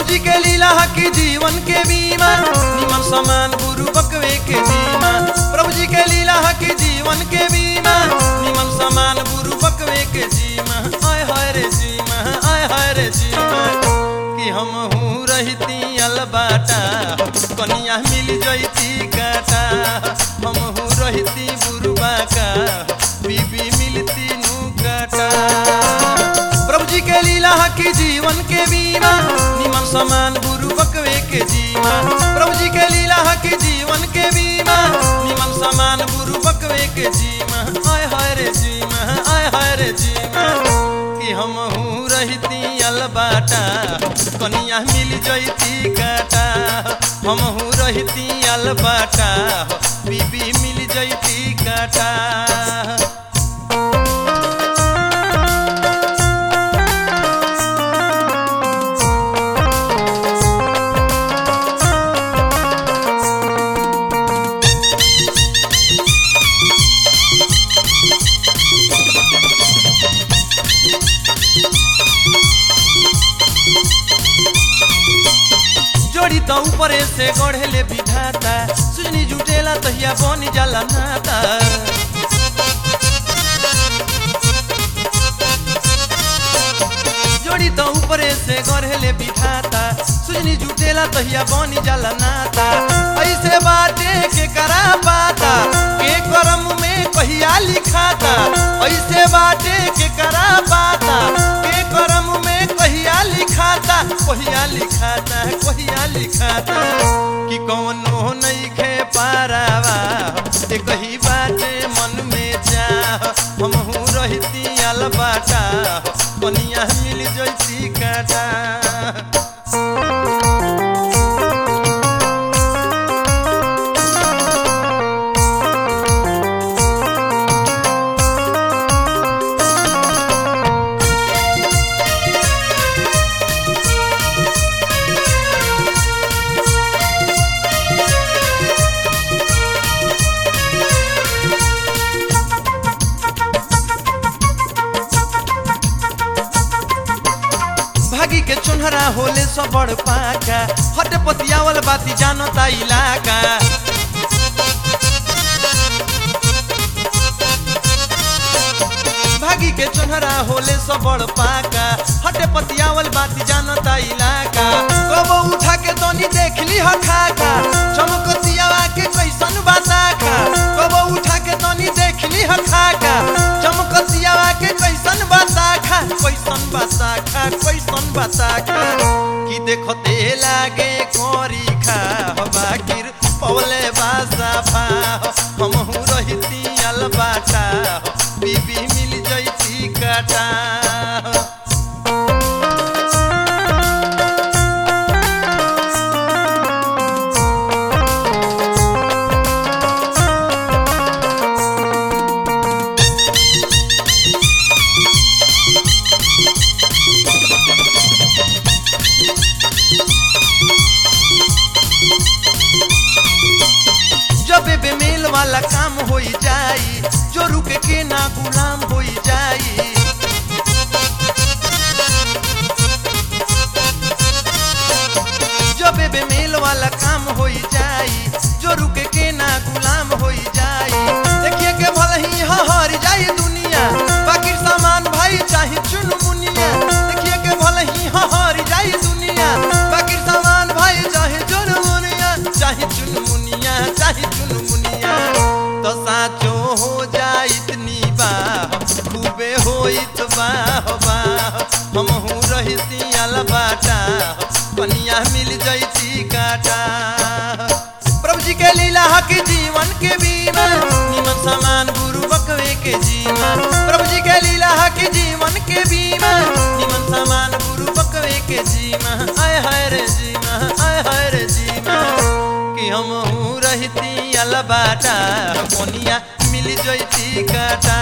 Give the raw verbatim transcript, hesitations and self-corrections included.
जी के लीला की जीवन के बीमा निमन समान गुरु बकवे के जीमा। प्रभु जी के लीला की जीवन के बीमा निमन समान गुरु बकवे के जीमा। आय हाय रे जीमा, आय हाय रे जीमा कि हम हूँ रहती अलबाटा कनिया मिल जैती काटा। हम हूँ रहती बुरुबा का बीबी मिलती नू काटा। प्रभु जी के लीला की जीवन के बीमा निमन समान गुरु बकवे के जीमा। प्रभु जी के लीला की जीवन के बीमा निमन समान गुरु बकवे के जीमा। आय हाय रे जीमा, आय हाय रे जीमा कि हम हूँ रहती अलबाटा कनिया मिल जैती काटा। हम हूँ रहती अलबाटा बीबी मिल जैती काटा। जोड़ी तो ऊपर से गढ़ेले विधाता सुजनी जुटेला तहिया बन जाला नाता। जोड़ी तो ऊपर से गढ़ेले विधाता सुजनी जुटेला तहिया बन जाला नाता। ऐसे बाटे के करा पाता के करम में कहिया लिखाता। ऐसे बाटे के करा पाता के करम में कहिया लिखाता। कहिया लिखाता कहिया लिखाता कि कौनो नहीं खे पारावा एक ही बाटे मन में चाह। हम हूँ रहती अलबाटा कनिया मिल जैती काटा। भागी के चुनहरा होले सो बड़ पाका हट पतियावल बाती जानता इलाका। भागी के चुनहरा होले सो बड़ पाका हट पतियावल बाती जानता इलाका। कबो उठा के तनी देख ली हठाका चमकतियावा के कैसन बासाखा। कबो उठा के तनी देख ली हठाका चमकतियावा के कैसन बासाखा। कैसन बासाखा कैसन बासाखा कि देखते लागे कोरी खा बाकिर पौले बासा भा। हम हूँ रहती अलबाटा बीबी मिल जैती काटा। जब बेमेल वाला काम होई जाई जो रुके के ना गुलाम होई जाई। जब बेमेल वाला काम होई जाई जो रुके के ना गुलाम होई जाई। देखिए के भले ही हर जाई दुनिया बाकी सामान भाई चाहे चुन मुनिया। देखिए के भले ही हर जाई दुनिया बाकी सामान भाई चाहे चुन मुनिया। चाहे चुन मुनिया चाहे चुन मुनिया तो साचो हो जाए इतनी बाह खूबे हो इत बाह बाह। हम हूँ रहती अलबाटा कनिया मिल जैती काटा। प्रभु जी के लीला की जीवन के बीमा निमन समान गुरु बकवे के जीमा। प्रभु जी के लीला की जीवन के बीमा निमन समान गुरु बकवे के जीमा। आय हाय रे जीमा, आय हाय रे जीमा कि हम हूँ रहती अलबाटा कनिया मिल जैती काटा।